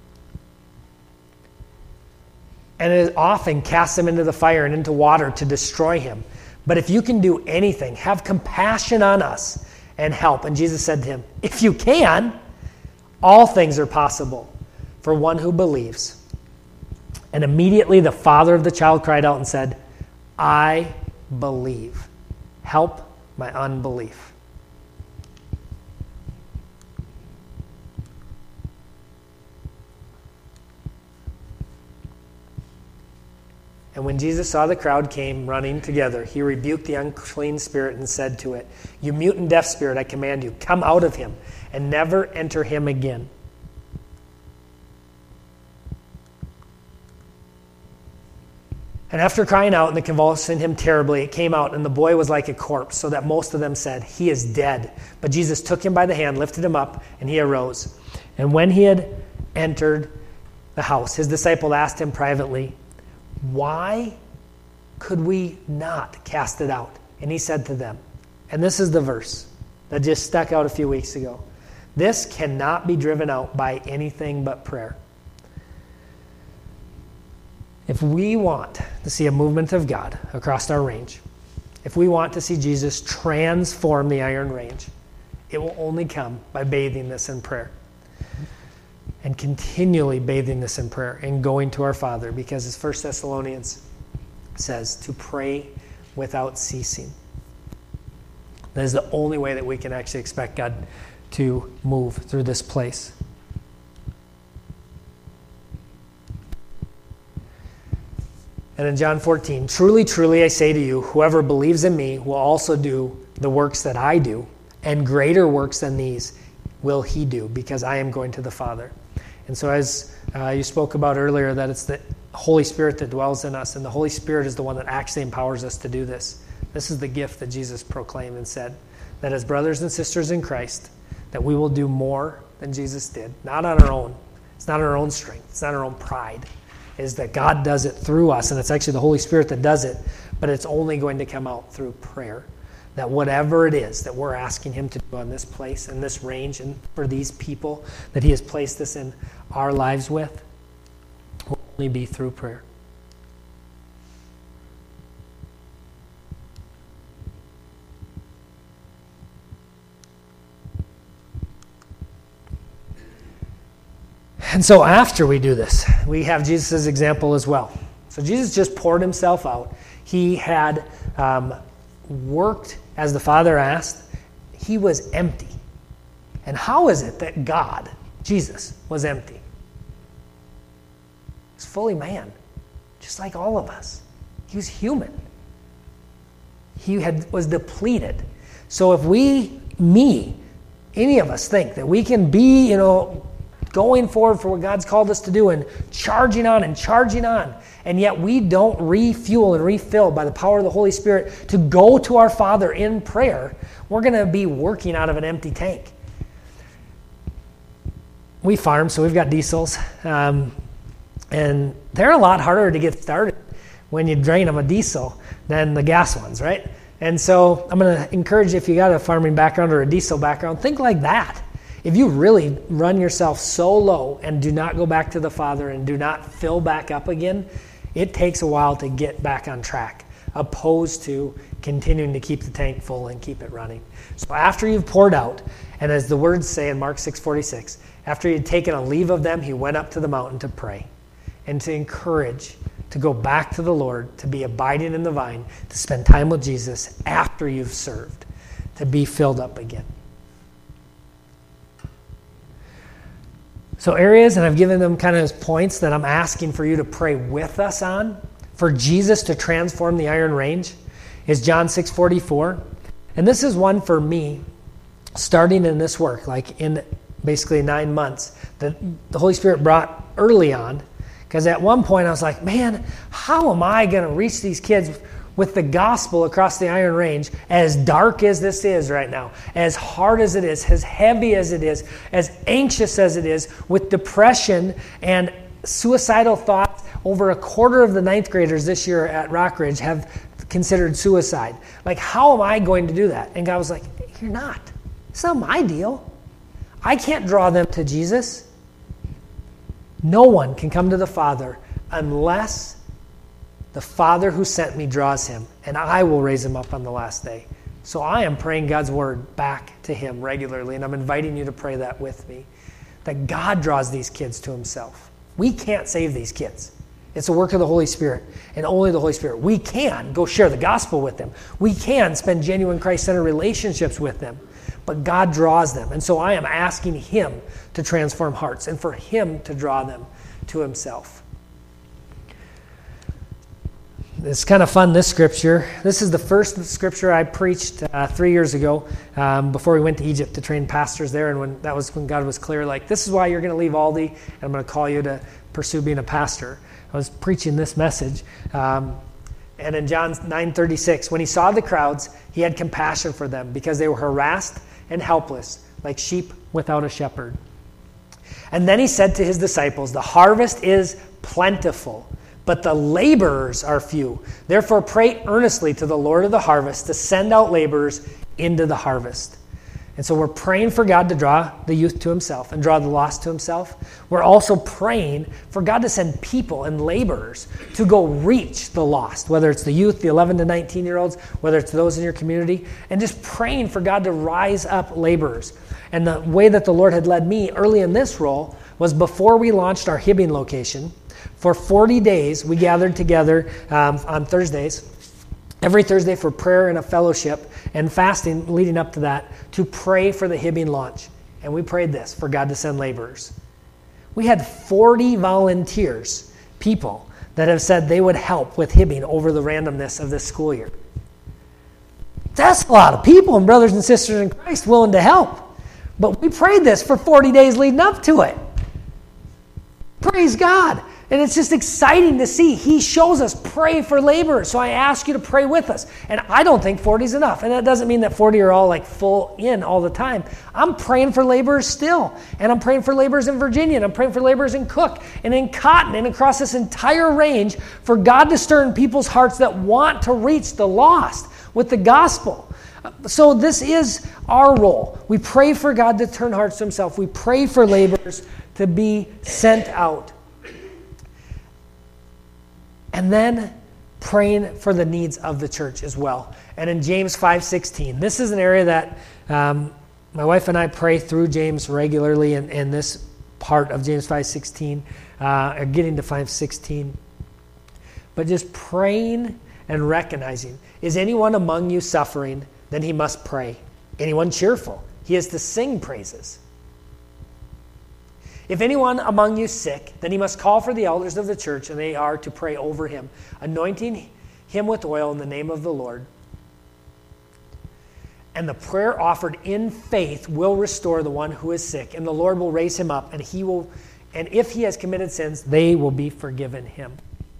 And it often casts him into the fire and into water to destroy him. But if you can do anything, have compassion on us and help." And Jesus said to him, "If you can, all things are possible for one who believes." And immediately the father of the child cried out and said, "I believe. Help my unbelief." And when Jesus saw the crowd came running together, he rebuked the unclean spirit and said to it, "You mute and deaf spirit, I command you, come out of him and never enter him again." And after crying out and the convulsing him terribly, it came out, and the boy was like a corpse, so that most of them said, "He is dead." But Jesus took him by the hand, lifted him up, and he arose. And when he had entered the house, his disciple asked him privately, "Why could we not cast it out?" And he said to them, and this is the verse, that just stuck out a few weeks ago. This cannot be driven out by anything but prayer. If we want to see a movement of God across our range, if we want to see Jesus transform the Iron Range, it will only come by bathing this in prayer. And continually bathing this in prayer and going to our Father, because as First Thessalonians says, to pray without ceasing. That is the only way that we can actually expect God to move through this place. And in John fourteen, truly, truly, I say to you, whoever believes in me will also do the works that I do, and greater works than these will he do, because I am going to the Father. And so as uh, you spoke about earlier, that it's the Holy Spirit that dwells in us, and the Holy Spirit is the one that actually empowers us to do this. This is the gift that Jesus proclaimed and said, that as brothers and sisters in Christ, that we will do more than Jesus did, not on our own. It's not our own strength. It's not our own pride. Is that God does it through us, and it's actually the Holy Spirit that does it, but it's only going to come out through prayer. That whatever it is that we're asking him to do on this place and this range and for these people that he has placed us in our lives with will only be through prayer. And so after we do this, we have Jesus' example as well. So Jesus just poured himself out. He had um, worked as the Father asked. He was empty. And how is it that God, Jesus, was empty? He's fully man, just like all of us. He was human. He had was depleted. So if we, me, any of us think that we can be, you know, going forward for what God's called us to do and charging on and charging on, and yet we don't refuel and refill by the power of the Holy Spirit to go to our Father in prayer, we're going to be working out of an empty tank. We farm, so we've got diesels, um, and they're a lot harder to get started when you drain them a diesel than the gas ones, right? And so I'm going to encourage you, if you got a farming background or a diesel background, think like that. If you really run yourself so low and do not go back to the Father and do not fill back up again, it takes a while to get back on track, opposed to continuing to keep the tank full and keep it running. So after you've poured out, and as the words say in Mark six forty-six, after he had taken a leave of them, he went up to the mountain to pray and to encourage, to go back to the Lord, to be abiding in the vine, to spend time with Jesus after you've served, to be filled up again. So areas, and I've given them kind of as points that I'm asking for you to pray with us on, for Jesus to transform the Iron Range, is John six forty-four. And this is one for me, starting in this work, like in basically nine months, that the Holy Spirit brought early on. Because at one point I was like, man, how am I going to reach these kids with the gospel across the Iron Range, as dark as this is right now, as hard as it is, as heavy as it is, as anxious as it is, with depression and suicidal thoughts? Over a quarter of the ninth graders this year at Rockridge have considered suicide. Like, how am I going to do that? And God was like, you're not. It's not my deal. I can't draw them to Jesus. No one can come to the Father unless the Father who sent me draws him, and I will raise him up on the last day. So I am praying God's word back to him regularly, and I'm inviting you to pray that with me, that God draws these kids to himself. We can't save these kids. It's a work of the Holy Spirit, and only the Holy Spirit. We can go share the gospel with them. We can spend genuine Christ-centered relationships with them, but God draws them. And so I am asking him to transform hearts and for him to draw them to himself. It's kind of fun, this scripture. This is the first scripture I preached uh, three years ago um, before we went to Egypt to train pastors there. And when that was when God was clear, like, this is why you're going to leave Aldi, and I'm going to call you to pursue being a pastor. I was preaching this message. Um, and in John nine thirty-six, when he saw the crowds, he had compassion for them because they were harassed and helpless, like sheep without a shepherd. And then he said to his disciples, the harvest is plentiful, but the laborers are few. Therefore pray earnestly to the Lord of the harvest to send out laborers into the harvest. And so we're praying for God to draw the youth to himself and draw the lost to himself. We're also praying for God to send people and laborers to go reach the lost, whether it's the youth, the eleven to nineteen-year-olds, whether it's those in your community, and just praying for God to rise up laborers. And the way that the Lord had led me early in this role was before we launched our Hibbing location. For forty days, we gathered together um, on Thursdays, every Thursday for prayer and a fellowship and fasting leading up to that to pray for the Hibbing launch. And we prayed this, for God to send laborers. We had forty volunteers, people, that have said they would help with Hibbing over the randomness of this school year. That's a lot of people and brothers and sisters in Christ willing to help. But we prayed this for forty days leading up to it. Praise God. And it's just exciting to see. He shows us, pray for laborers. So I ask you to pray with us. And I don't think forty is enough. And that doesn't mean that forty are all like full in all the time. I'm praying for laborers still. And I'm praying for laborers in Virginia. And I'm praying for laborers in Cook and in Cotton and across this entire range for God to stir in people's hearts that want to reach the lost with the gospel. So this is our role. We pray for God to turn hearts to himself. We pray for laborers to be sent out. And then praying for the needs of the church as well. And in James five sixteen, this is an area that um, my wife and I pray through James regularly, and, and this part of James five sixteen, uh, or getting to five sixteen. But just praying and recognizing, is anyone among you suffering? Then he must pray. Anyone cheerful? He is to sing praises. If anyone among you sick, then he must call for the elders of the church, and they are to pray over him, anointing him with oil in the name of the Lord. And the prayer offered in faith will restore the one who is sick, and the Lord will raise him up, and he will, and if he has committed sins, they will be forgiven him.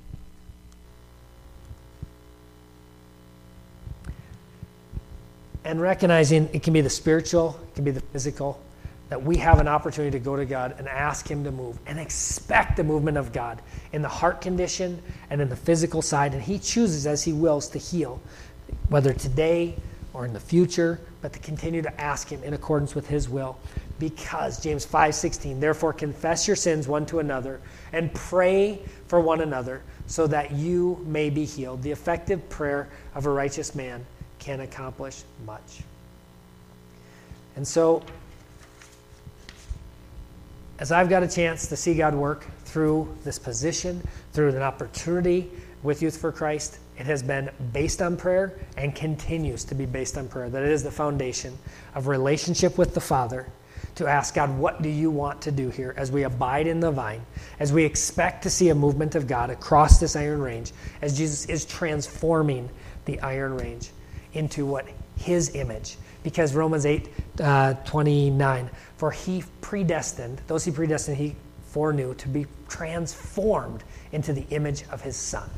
And recognizing it can be the spiritual, it can be the physical, that we have an opportunity to go to God and ask him to move and expect the movement of God in the heart condition and in the physical side. And he chooses as he wills to heal, whether today or in the future, but to continue to ask him in accordance with his will. Because James five sixteen, therefore confess your sins one to another and pray for one another so that you may be healed. The effective prayer of a righteous man can accomplish much. And so, as I've got a chance to see God work through this position, through an opportunity with Youth for Christ, it has been based on prayer and continues to be based on prayer. That it is the foundation of relationship with the Father to ask God, what do you want to do here as we abide in the vine, as we expect to see a movement of God across this Iron Range, as Jesus is transforming the Iron Range into what? His image. Because Romans eight uh, twenty-nine, for he predestined, those he predestined, he foreknew to be transformed into the image of his Son.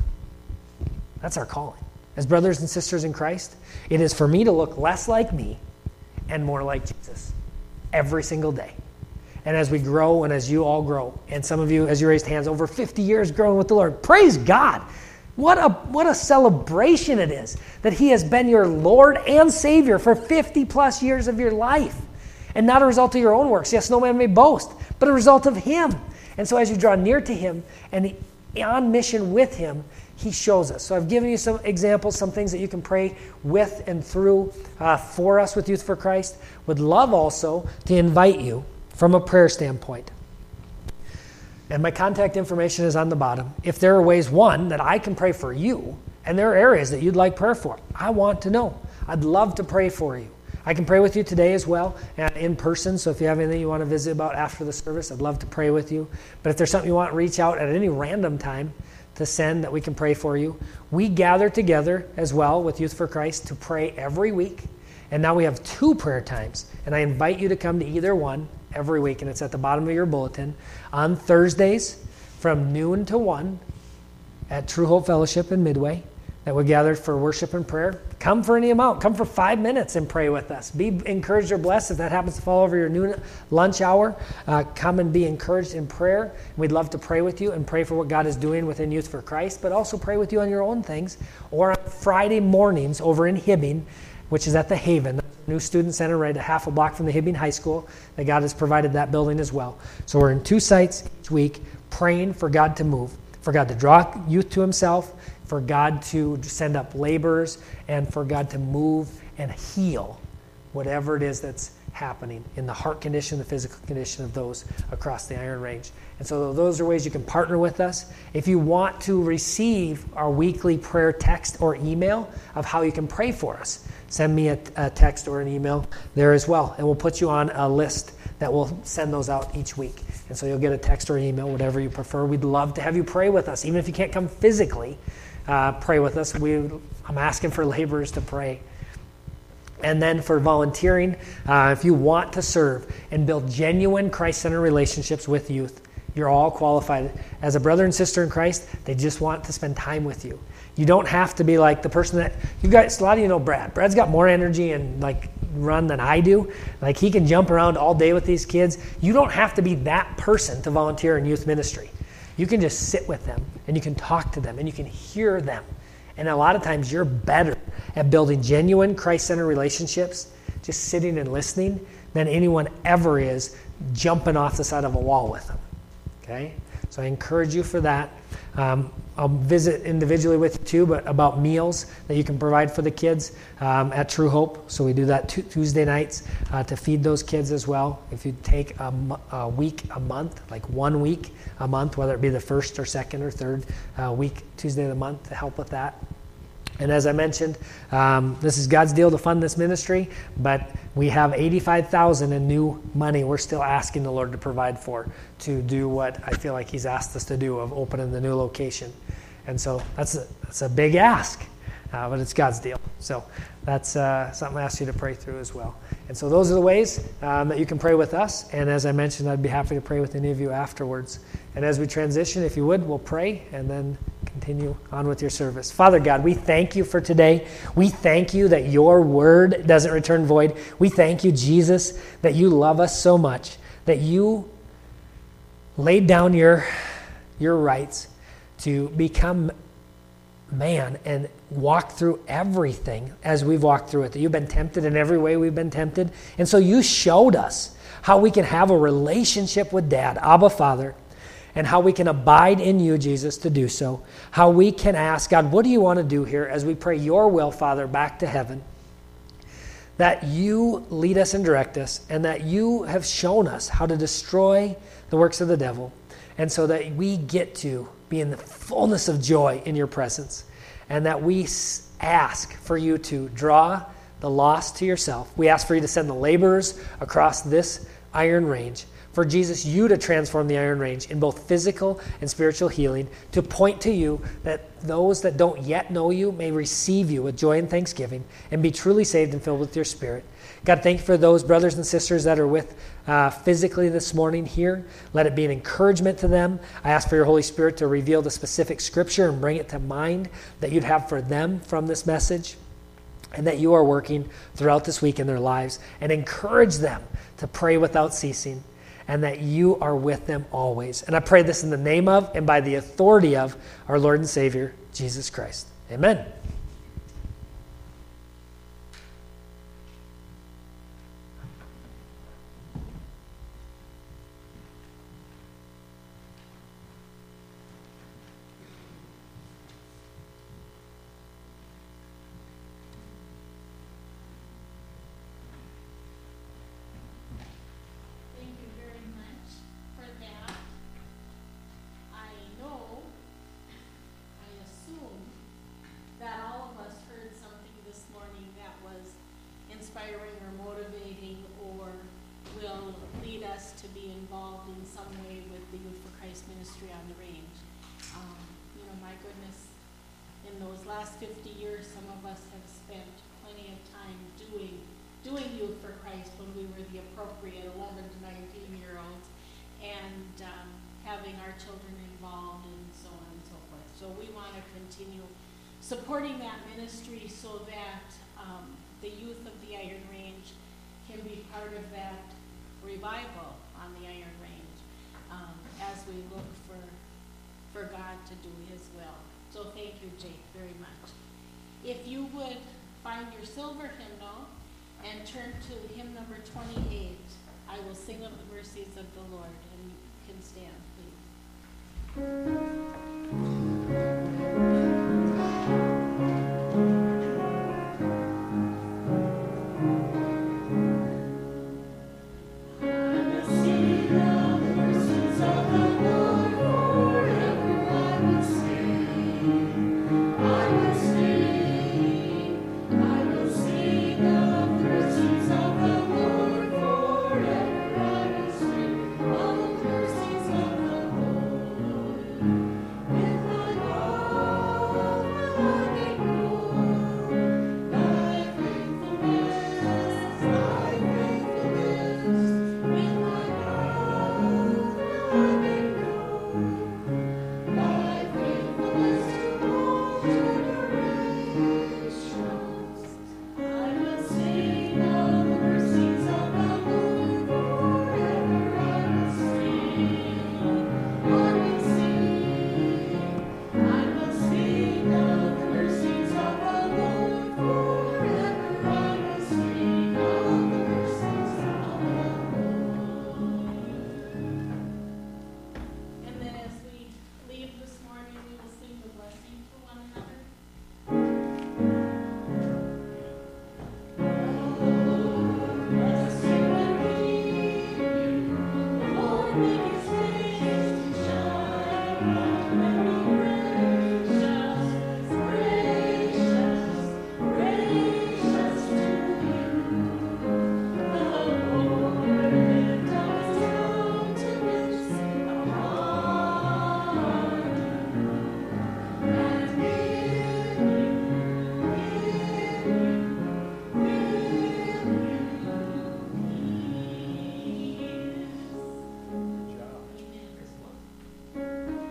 That's our calling. As brothers and sisters in Christ, it is for me to look less like me and more like Jesus every single day. And as we grow and as you all grow, and some of you, as you raised hands, over fifty years growing with the Lord, praise God. What a what a celebration it is that he has been your Lord and Savior for fifty plus years of your life. And not a result of your own works. Yes, no man may boast, but a result of him. And so as you draw near to him and on mission with him, he shows us. So I've given you some examples, some things that you can pray with and through uh, for us with Youth for Christ. Would love also to invite you from a prayer standpoint. And my contact information is on the bottom. If there are ways, one, that I can pray for you, and there are areas that you'd like prayer for, I want to know. I'd love to pray for you. I can pray with you today as well, and in person, so if you have anything you want to visit about after the service, I'd love to pray with you. But if there's something you want, reach out at any random time to send that we can pray for you. We gather together as well with Youth for Christ to pray every week, and now we have two prayer times, and I invite you to come to either one every week, and it's at the bottom of your bulletin. On Thursdays from noon to one at True Hope Fellowship in Midway, that we gathered for worship and prayer. Come for any amount. Come for five minutes and pray with us. Be encouraged or blessed. If that happens to fall over your noon lunch hour, uh, come and be encouraged in prayer. We'd love to pray with you and pray for what God is doing within Youth for Christ, but also pray with you on your own things. Or on Friday mornings over in Hibbing, which is at the Haven, new student center right a half a block from the Hibbing High School, that God has provided that building as well. So we're in two sites each week praying for God to move, for God to draw youth to himself, for God to send up laborers, and for God to move and heal whatever it is that's happening in the heart condition, the physical condition of those across the Iron Range. And so those are ways you can partner with us. If you want to receive our weekly prayer text or email of how you can pray for us, send me a, a text or an email there as well, and we'll put you on a list that will send those out each week. And so you'll get a text or email, whatever you prefer. We'd love to have you pray with us. Even if you can't come physically, uh, pray with us. We, I'm asking for laborers to pray. And then for volunteering, uh, if you want to serve and build genuine Christ-centered relationships with youth, you're all qualified. As a brother and sister in Christ, they just want to spend time with you. You don't have to be like the person that, you guys, a lot of you know Brad. Brad's got more energy and like run than I do. Like he can jump around all day with these kids. You don't have to be that person to volunteer in youth ministry. You can just sit with them and you can talk to them and you can hear them. And a lot of times you're better at building genuine Christ-centered relationships, just sitting and listening, than anyone ever is jumping off the side of a wall with them. Okay? So I encourage you for that. Um, I'll visit individually with you too, but about meals that you can provide for the kids um, at True Hope. So we do that t- Tuesday nights uh, to feed those kids as well. If you take a, a week, a month, like one week a month, whether it be the first or second or third uh, week, Tuesday of the month, to help with that. And as I mentioned, um, this is God's deal to fund this ministry, but we have eighty-five thousand dollars in new money we're still asking the Lord to provide for to do what I feel like he's asked us to do of opening the new location. And so that's a, that's a big ask, uh, but it's God's deal. So that's uh, something I ask you to pray through as well. And so those are the ways um, that you can pray with us. And as I mentioned, I'd be happy to pray with any of you afterwards. And as we transition, if you would, we'll pray and then continue on with your service. Father God, we thank you for today. We thank you that your word doesn't return void. We thank you, Jesus, that you love us so much, that you laid down your, your rights to become man and walk through everything as we've walked through it, that you've been tempted in every way we've been tempted. And so you showed us how we can have a relationship with Dad, Abba Father, and how we can abide in you, Jesus, to do so. How we can ask, God, what do you want to do here as we pray your will, Father, back to heaven? That you lead us and direct us, and that you have shown us how to destroy the works of the devil, and so that we get to be in the fullness of joy in your presence, and that we ask for you to draw the lost to yourself. We ask for you to send the laborers across this Iron Range, for Jesus, you to transform the Iron Range in both physical and spiritual healing, to point to you that those that don't yet know you may receive you with joy and thanksgiving and be truly saved and filled with your Spirit. God, thank you for those brothers and sisters that are with uh, physically this morning here. Let it be an encouragement to them. I ask for your Holy Spirit to reveal the specific scripture and bring it to mind that you'd have for them from this message, and that you are working throughout this week in their lives, and encourage them to pray without ceasing, and that you are with them always. And I pray this in the name of and by the authority of our Lord and Savior, Jesus Christ. Amen. Inspiring or motivating, or will lead us to be involved in some way with the Youth for Christ ministry on the range. Um, you know, my goodness, in those last fifty years, some of us have spent plenty of time doing doing Youth for Christ when we were the appropriate eleven to nineteen year olds, and um, having our children involved and so on and so forth. So we want to continue supporting that ministry so that um, the youth of the Iron Range can be part of that revival on the Iron Range um, as we look for for God to do his will. So thank you, Jake, very much. If you would find your silver hymnal and turn to hymn number twenty-eight, I Will Sing of the Mercies of the Lord, and you can stand, please. Thank you.